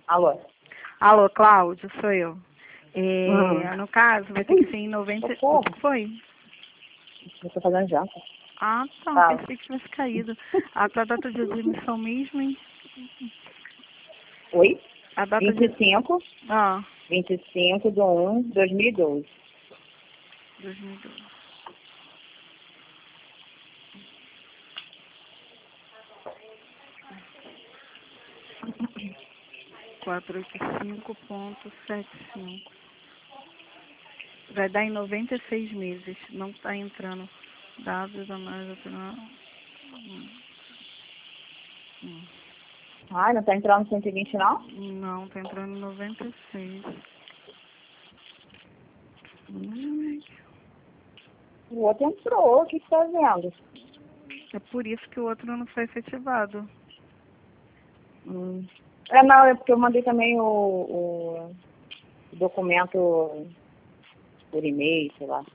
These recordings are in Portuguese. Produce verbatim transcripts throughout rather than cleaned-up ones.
Alô? Alô, Cláudio, sou eu. É, Hum. No caso, vai ter que ser em noventa... Socorro. O que foi? Eu tô fazendo janta. Ah, tá. Fala. Pensei que tivesse caído. A tua data de admissão mesmo, hein? Oi? A data vinte e de... cinco, Ah, vinte e cinco de um de dois mil e doze. dois mil e doze. quatrocentos e oitenta e cinco ponto setenta e cinco. Vai dar em noventa e seis meses. Não está entrando dados a mais. Opinião. Hum. Hum. Ai, não tá entrando cento e vinte, não? Não, está entrando em noventa e seis. Hum. O outro entrou. O que você tá vendo? É por isso que o outro não foi efetivado. Hum. É, não, é porque eu mandei também o, o documento por e-mail, sei lá.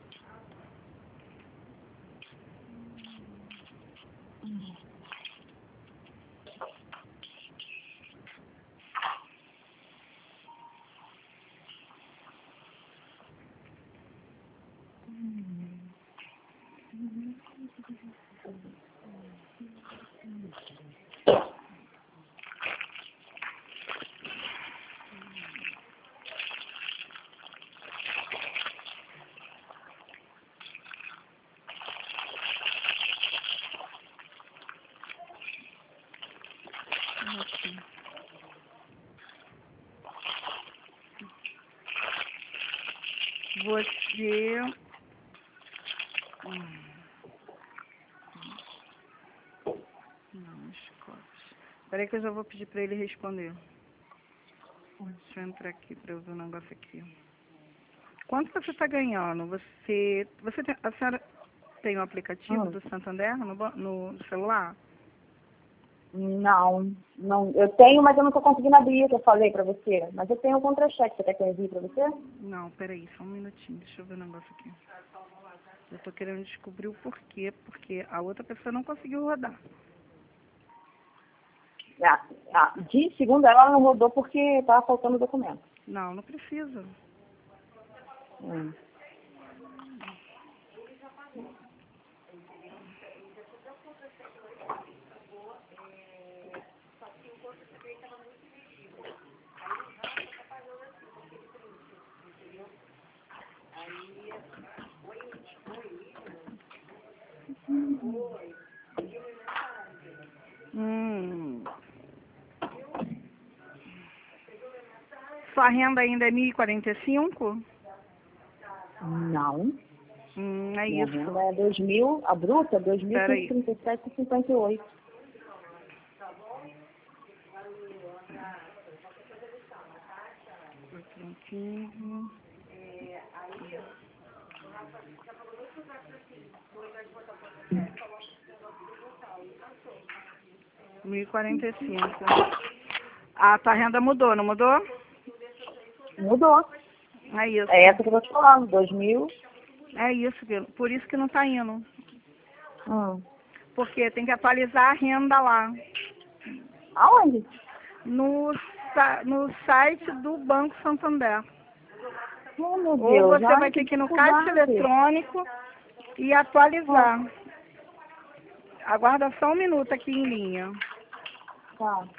Aqui. Você... Hum. Não, Scott. Espera aí que eu já vou pedir para ele responder. Deixa eu entrar aqui para eu ver o negócio aqui. Quanto você está ganhando? Você, você tem, a senhora tem o aplicativo Hum. do Santander no, ba- no celular? Não, não. Eu tenho, mas eu não tô conseguindo abrir, que eu falei pra você. Mas eu tenho o contra-cheque. Você quer que eu envie pra você? Não, peraí, só um minutinho. Deixa eu ver o negócio aqui. Eu tô querendo descobrir o porquê, porque a outra pessoa não conseguiu rodar. Ah, ah, de segunda ela não rodou porque tava faltando documento. Não, não precisa. Hum. Hum. Sua renda ainda é mil e quarenta e cinco? Não. Hum, é Minha isso. renda é dois mil, a bruta é dois mil Peraí. cento e trinta e sete vírgula cinquenta e oito. quinze. mil e quarenta e cinco. A tua renda mudou, não mudou? Mudou. É isso. É essa que eu tô te falando, dois mil. É isso, Vila. Por isso que não tá indo. Hum. Porque tem que atualizar a renda lá. Aonde? No, sa- no site do Banco Santander. Oh, meu Ou Deus. você Ai, vai que ter que ir no caixa dificuldade. eletrônico e Ah, atualizar. Aguarda só um minuto aqui em linha. tá.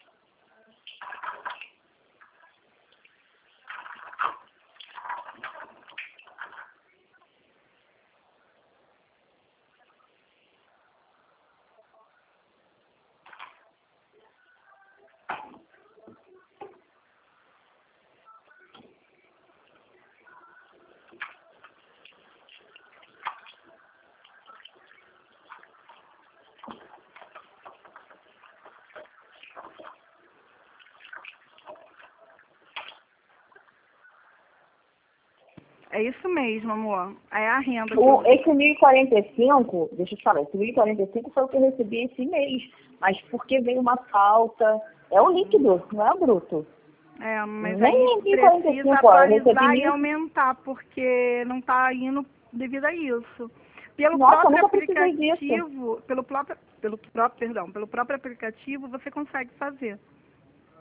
É isso mesmo, amor. É a renda que O, eu... esse mil e quarenta e cinco, deixa eu te falar, esse mil e quarenta e cinco foi o que eu recebi esse mês. Mas porque veio uma falta. É o líquido, não é o bruto. É, mas Nem aí mil e quarenta e precisa cinco, ó, eu recebi atualizar e mil. aumentar, porque não está indo devido a isso. Pelo Nossa, eu próprio nunca precisei disso. aplicativo, pelo próprio, pelo próprio, perdão, pelo próprio aplicativo você consegue fazer.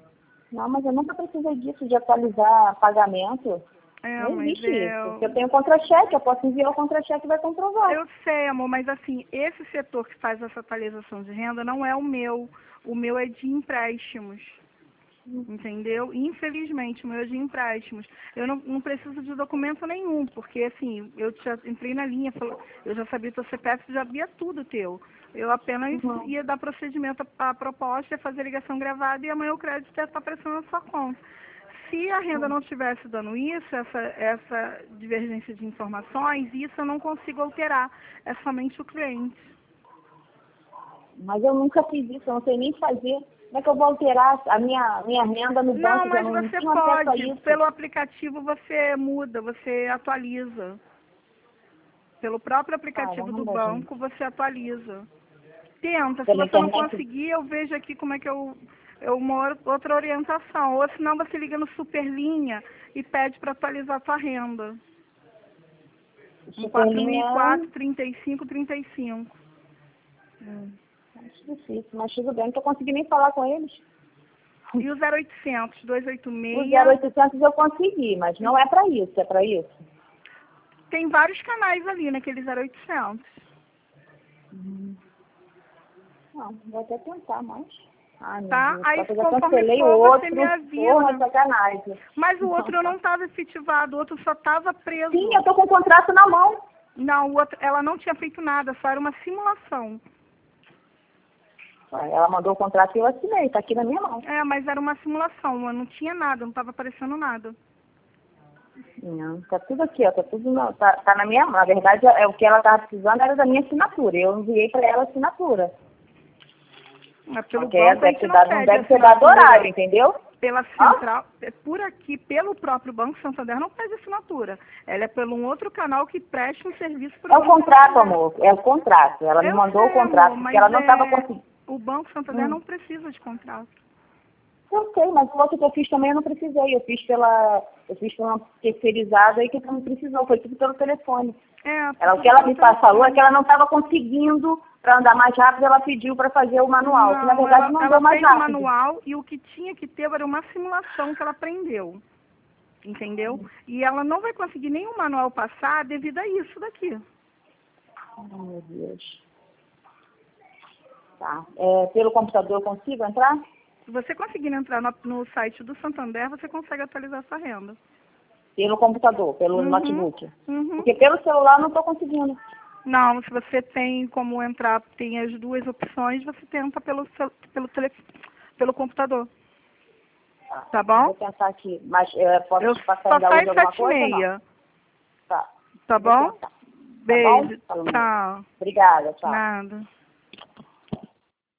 Não, mas eu nunca precisei disso, de atualizar pagamento. É, Não mas existe é... isso. Porque eu tenho contra-cheque, eu posso enviar o contra-cheque e vai comprovar. Eu sei, amor, mas assim, esse setor que faz essa atualização de renda não é o meu. O meu é de empréstimos. Entendeu? Infelizmente, o meu é de empréstimos. Eu não, não preciso de documento nenhum, porque assim, eu já entrei na linha, falou- eu já sabia teu C P F, já via tudo teu. Eu apenas Uhum. ia dar procedimento à proposta, ia fazer ligação gravada e amanhã o crédito ia estar aparecendo na sua conta. Se a renda não estivesse dando isso, essa, essa divergência de informações, isso eu não consigo alterar. É somente o cliente. Mas eu nunca fiz isso, eu não sei nem fazer. Como é que eu vou alterar a minha, minha renda no Não, banco? mas Eu não você tenho acesso a pode. isso. Pelo aplicativo você muda, você atualiza. Pelo próprio aplicativo do Caramba, gente. banco você atualiza. Tenta, se Pela você não internet. conseguir, eu vejo aqui como é que eu, eu uma outra orientação. Ou senão você liga no Superlinha e pede para atualizar a sua renda. Um quatro mil e quatro, Superlinha. trinta e cinco, trinta e cinco. Hum, acho difícil, mas tudo bem, não tô conseguindo nem falar com eles. E o zero oitocentos, duzentos e O oitenta e zero seis. oitocentos eu consegui, mas não é para isso, é para isso. Tem vários canais ali naquele zero oitocentos. Hum. Não, vou até tentar, mas... Ai, meu Tá? Deus, Aí só que eu já conforme cancelei o for, você outro. me Porra, avisa. sacanagem. Mas o Então, outro tá. não estava efetivado, o outro só estava preso. Sim, eu tô com o contrato na mão. Não, o outro, ela não tinha feito nada, só era uma simulação. Ela mandou o contrato e eu assinei, tá aqui na minha mão. É, mas era uma simulação, não tinha nada, não estava aparecendo nada. Não, tá tudo aqui, ó, tá tudo na, tá, tá na minha mão. Na verdade, é, o que ela tava precisando era da minha assinatura. Eu enviei para ela a assinatura. Mas pelo Porque banco a deve gente ter não dado, não pede deve ter dado assinatura. horário, entendeu? Pela Hã? central, é por aqui, pelo próprio Banco Santander, não pede assinatura. Ela é pelo um outro canal que presta um serviço para É o contrato, amor, é o contrato. Ela me Eu mandou sei, o contrato, amor, porque mas ela não estava é... conseguindo. o Banco Santander Hum. não precisa de contrato. Eu sei, mas o outro que eu fiz também eu não precisei. Eu fiz pela. Eu fiz por uma terceirizada e que não precisou, foi tudo pelo telefone. É, Ela, o tudo que ela pelo me falou é telefone. que ela não estava conseguindo, para andar mais rápido, ela pediu para fazer o manual, que na Não, verdade ela, não ela andou mais fez o rápido. manual e o que tinha que ter era uma simulação que ela aprendeu. Entendeu? E ela não vai conseguir nenhum manual passar devido a isso daqui. Ai, meu Deus. Tá. É, pelo computador eu consigo entrar? Se você conseguir entrar no, no site do Santander, você consegue atualizar sua renda. Pelo computador, pelo Uhum, notebook. uhum. Porque pelo celular eu não estou conseguindo. Não, se você tem como entrar, tem as duas opções, você tenta pelo, cel- pelo, tele, pelo computador. Tá, Tá eu bom? vou tentar aqui. Mas é, posso Eu te passar só ainda sai hoje alguma sete e coisa ou não? meia. Tá. Tá Eu vou bom? tentar. Tá bom? Beijo. Falando. Tchau. Obrigada, tchau. Nada.